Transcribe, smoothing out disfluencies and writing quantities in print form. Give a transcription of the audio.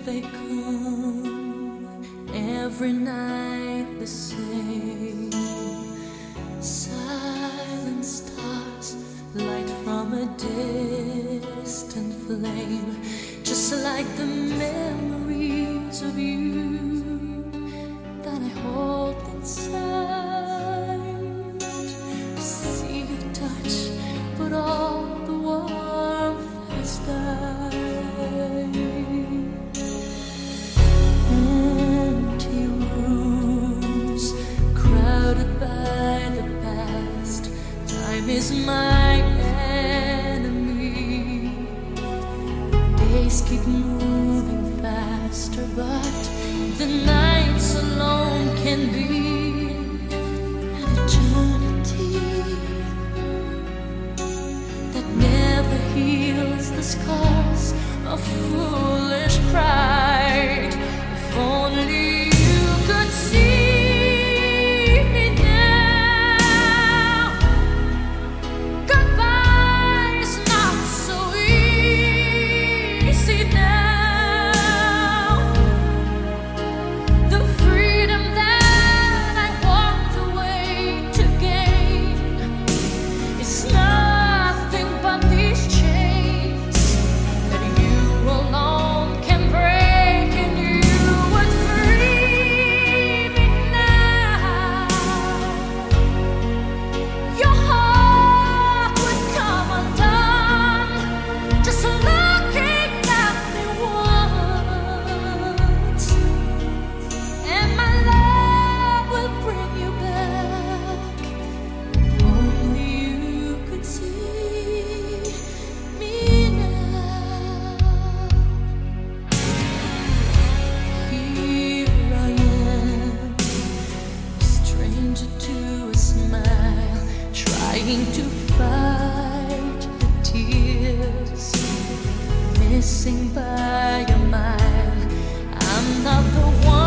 they come every night the same. Silent stars light from a distant flame, just like the memories of you that I hold inside. See you touch, but all the warmth has died. Empty rooms crowded by the past. Time is my enemy. Days keep moving faster, but the nights alone can be an eternity that never heals the scars of foolish pride. If only you could see me now. Goodbye is not so easy now. The freedom that I walked away to gain is nothing but these chains that you alone can break, and you would free me now. Your heart would come undone just looking at me once, and my love will bring you back. If only you could see me now. Here I am, a stranger to a smile, trying to fight the tears, missing by a mile. I'm not the one